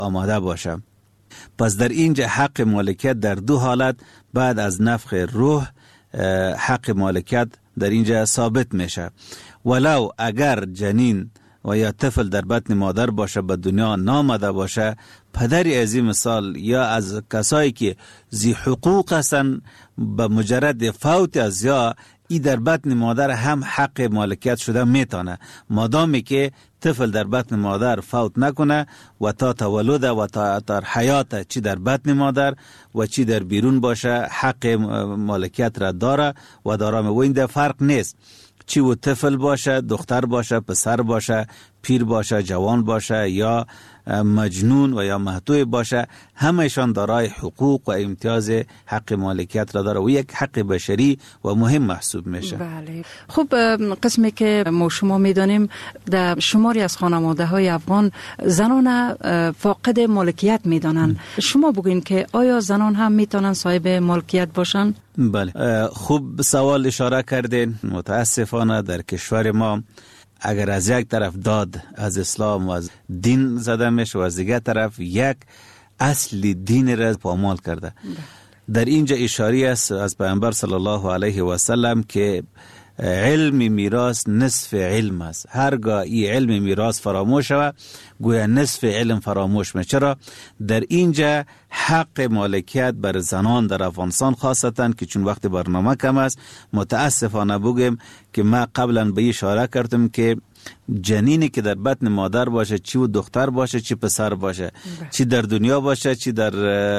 آماده باشه. پس در اینجا حق مالکیت در دو حالت بعد از نفخ روح حق مالکیت در اینجا ثابت میشه. ولو اگر جنین و یا طفل در بطن مادر باشه به دنیا نامده باشه، پدری از این مثال یا از کسایی که ذی حقوق هستن به مجرد فوت از یا ای در بطن مادر هم حق مالکیت شده میتونه، مادامی که طفل در بطن مادر فوت نکنه و تا تولد و تا حیات چی در بطن مادر و چی در بیرون باشه حق مالکیت را داره و دارم. و این در فرق نیست چی و طفل باشه، دختر باشه، پسر باشه، پیر باشه، جوان باشه یا مجنون و یا محتوی باشه، همهشان دارای حقوق و امتیاز حق مالکیت را داره و یک حق بشری و مهم محسوب میشه. بله. خب قسمی که ما شما میدانیم در شماری از خانواده های افغان زنان فاقد مالکیت میدانن. شما بگوین که آیا زنان هم میتونن صاحب مالکیت باشن؟ بله، خوب سوال اشاره کردین. متاسفانه در کشور ما اگر از یک طرف داد از اسلام و از دین زده میشه و از دیگر طرف یک اصل دین را پامال کرده. در اینجا اشاره است از پیامبر صلی الله علیه و سلم که علم میراث نصف علم است. هرگاه این علم میراث فراموش شود گویا نصف علم فراموش میشه. چرا؟ در اینجا حق مالکیت بر زنان در افغانستان خاصتا که چون وقت برنامه کم است متاسفانه بگم که ما قبلا به اشاره کردم که جنینی که در بطن مادر باشه، چی و دختر باشه چی پسر باشه، چی در دنیا باشه چی در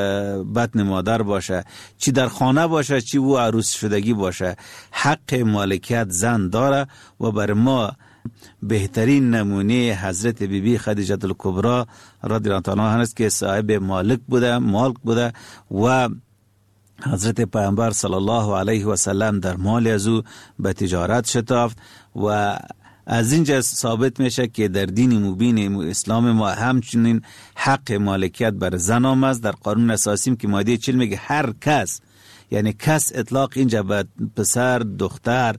بطن مادر باشه، چی در خانه باشه چی و عروس شدگی باشه، حق مالکیت زن داره. و بر ما بهترین نمونه حضرت بیبی خدیجه الکبری رضی الله عنها است که صاحب مالک بوده و حضرت پیامبر صلی الله علیه و سلم در مال از او به تجارت شتافت و از اینجا ثابت میشه که در دین مبین اسلام ما همچنین حق مالکیت بر زن آمد. در قانون اساسی که ماده 40 میگه هر کس، یعنی کس اطلاق اینجا به پسر، دختر،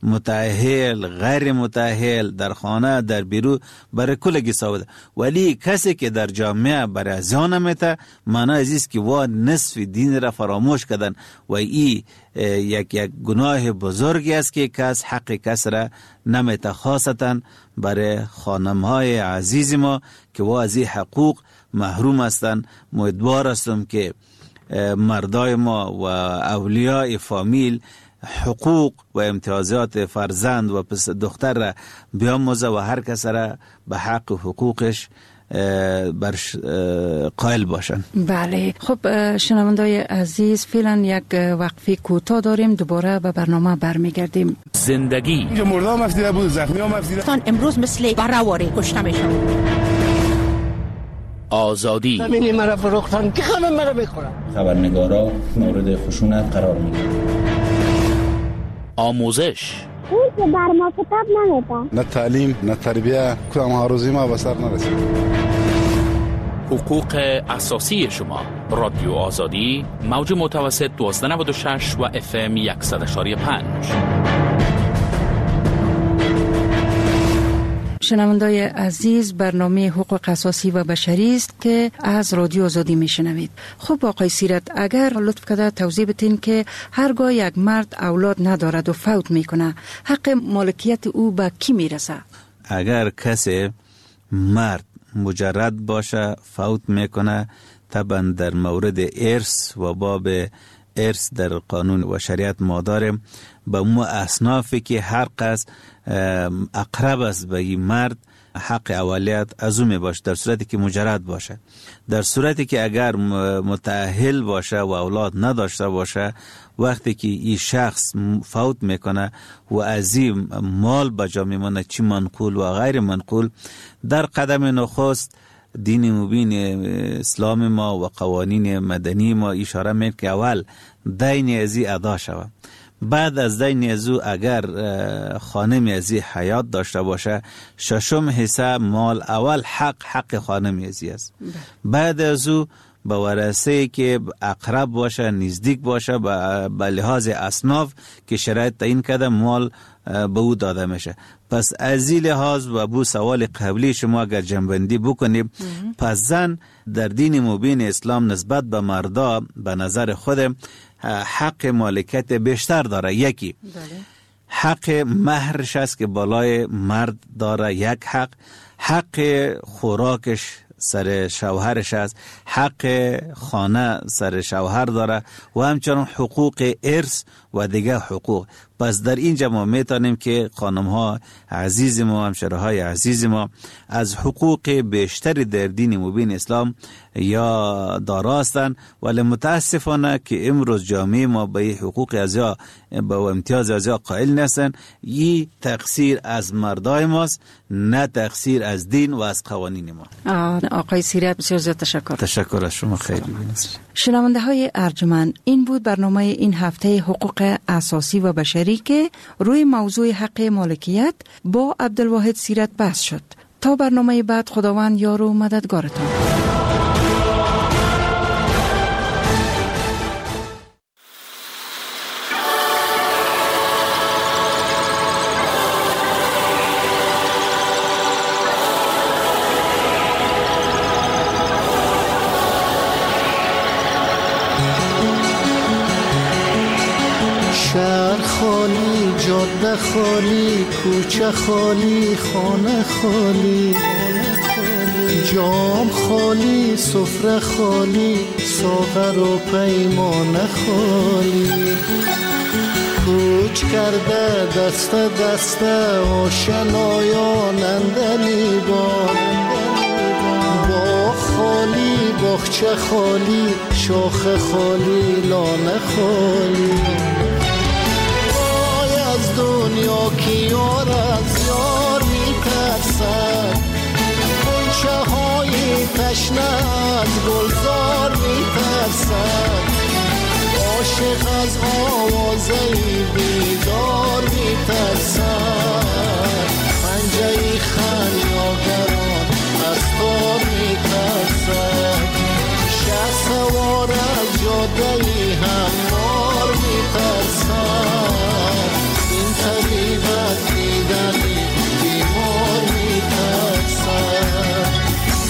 متأهل، غیر متأهل، در خانه، در بیرون، برای کلگی ثابت. ولی کسی که در جامعه برای زیان میته معنی عزیز که وا نصف دین را فراموش کردن و این یک گناه بزرگی است که کس حق کس را نمیته، خاصتا برای خانمهای عزیز ما که وا از این حقوق محروم هستند. امیدوار هستم که مردای ما و اولیاء فامیل حقوق و امتیازات فرزند و دختر را بیاموزه و هر کس را به حق و حقوقش قائل باشن. بله. خب شنوندای عزیز، فعلا یک وقفه کوتاه داریم، دوباره به برنامه برمیگردیم. زندگی اینجا مرده هم افزیده بود، زخمی هم افزیده. امروز مثل برآوری کشته میشم. آزادی زمینی مرا فروختن که همه مرا بخورن. خبرنگارا مورد خشونت قرار میگیرن. آموزش اون که بر ما کتاب نمیده، نه تعلیم نه تربیه، کدام هاروزی ما به سر نرسید. حقوق اساسی شما. رادیو آزادی، موج متوسط 1296 و FM 100.5. شنوندای عزیز، برنامه حقوق اساسی و بشری است که از رادیو آزادی میشنوید. خب آقای سیرت، اگر لطف کرده توضیح بدین که هرگاه یک مرد اولاد ندارد و فوت میکنه حق مالکیت او به کی میرسه؟ اگر کسی مرد مجرد باشه فوت میکنه، طبعا در مورد ارث و باب ارث در قانون و شریعت ما داریم به مو اصنافی که هر قصد اقرب است به این مرد حق اولیت از او می باشه در صورتی که مجرد باشه. در صورتی که اگر متأهل باشه و اولاد نداشته باشه، وقتی که این شخص فوت میکنه و از این مال بجا میمونه، چی منقول و غیر منقول، در قدم نخست دین مبین اسلام ما و قوانین مدنی ما اشاره میکنه که اول دین ازی ادا شود. بعد از دین ازو اگر خانم ازی حیات داشته باشه، ششم حصه مال اول حق خانم ازی است. بعد ازو به ورثه که اقرب باشه، نزدیک باشه، به لحاظ اصناف که شرایط تعیین کرده مال به او داده میشه. پس از این لحاظ و بو سوال قبلی شما اگر جنبندی بکنیم، پس زن در دین مبین اسلام نسبت به مردا به نظر خود حق مالکیت بیشتر داره. یکی حق مهرش است که بالای مرد داره، یک حق خوراکش سر شوهرش است، حق خانه سر شوهر داره و همچنان حقوق ارث و دیگه حقوق. پس در اینجا ما میتونیم که خانم ها عزیز ما، همشره های عزیز ما از حقوق بیشتری در دین مبین اسلام یا داراستن، ولی متاسفانه که امروز جامعه ما به حقوق ازیا به امتیاز ازیا قائل نیستن. این تقصیر از مردای ماست، نه تقصیر از دین و از قوانین ما. آقای سیرت بسیار زیاد تشکر. تشکر از شما. خیلی شنونده های ارجمند، این بود برنامه این هفته حقوق اساسی و بشری که روی موضوع حق مالکیت با عبدالواحد سیرت بحث شد. تا برنامه بعد، خداوند یار و مددگارتان. شهر خالی، جاده خالی، کوچه خالی، خانه خالی، جام خالی، سفره خالی، ساغر و پیمانه خالی. کوچ کرده دست دست آشنایان اندلی با خالی، باغچه خالی، شاخ خالی، لانه خالی. دنیا که یار از یار میترسد، گلچه های تشنه از گلزار میترسد، عاشق از آوازه بیدار میترسد، پنجه خمیاگران از تار میترسد، شه سوار از جاده هموار میترسد، طبیب از دیدنی بیمار میترسد.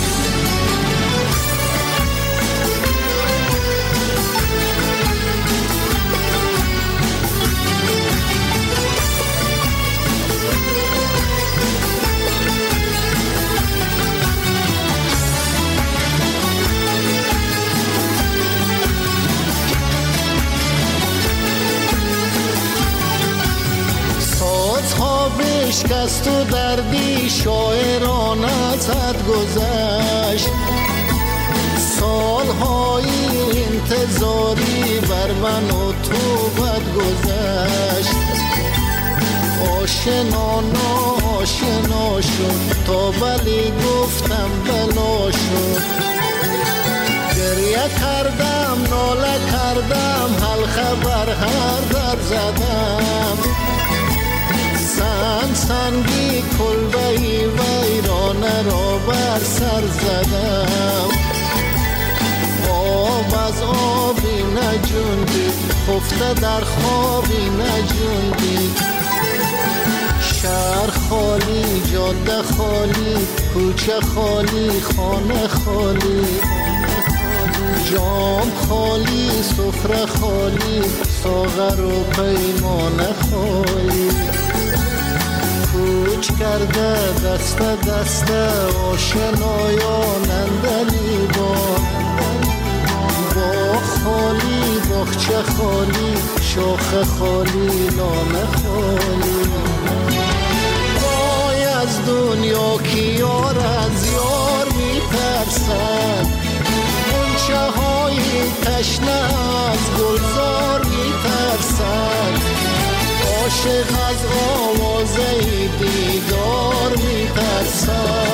بشکست و دردی شاعران ازت گذشت، سالهای انتظاری بر من و تو بد گذشت، آشنا ناشنا شد تا بلی گفتم بلا شد، گریه کردم ناله کردم حلقه بر هر در زدم، سنگی کلبهی ویرانه را بر سر زدم، آب از آبی نجوندی خفته در خوابی نجوندی، شهر خالی، جاده خالی، کوچه خالی، خانه خالی، جام خالی، سفره خالی، ساغر و پیمانه خالی. کوچ کرده دست دست آشنایان اندلی با خالی، باغچه خالی، شاخ خالی، لانه خالی. وای از دنیا که یار از یار میترسد، گلچه های تشنه از گلزار میترسد، عاشق از آوازه دیدار میترسد،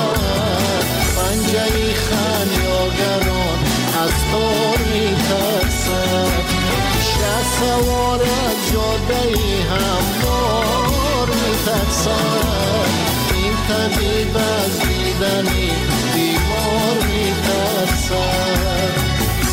پنجه خمیاگران از تار میترسد، شه سوار از جاده هموار میترسد، این طبیب از دیدنی بیمار میترسد.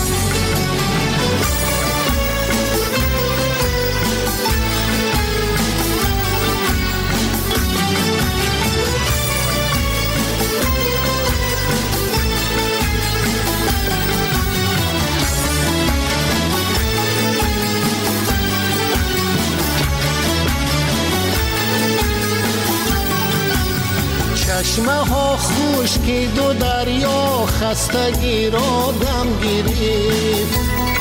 چشمه ها خشکی دو دریا خستگی را دم گرفت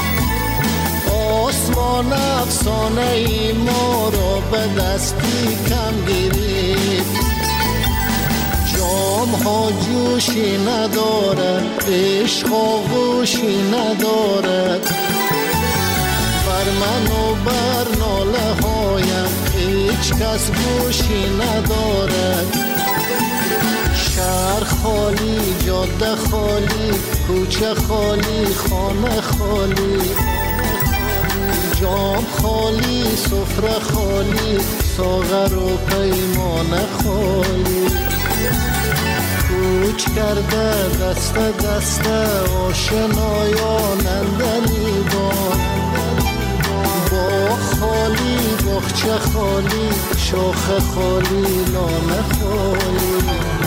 آسمان افسانه ای ما را به دستی کم گرفت جام ها جوشی ندارد عشق آغوشی ندارد بر من و بر ناله هایم هیچ کس گوشی ندارد شهر خالی جاده خالی کوچه خالی خانه خالی جام خالی سفره خالی ساغر و پیمانه خالی کوچ کرده دست دست آشنایان دلیبان باغ خالی باغچه خالی شاخه خالی لانه خالی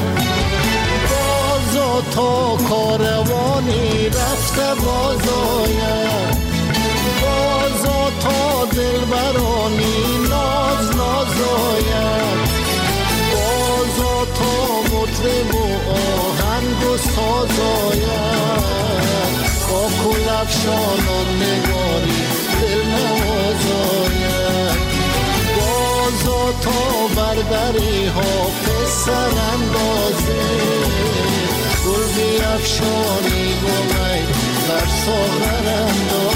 بازا تا کاروانی رفته بازاید بازا تا دلبرانی ناز نازاید بازا تا مطرب و آهنگ و سازاید کاکل افشانان نگاری دل نوازاید بازا تا بردری حافظ سر اندازه گل بیفشانی با می بر ساغر اندازه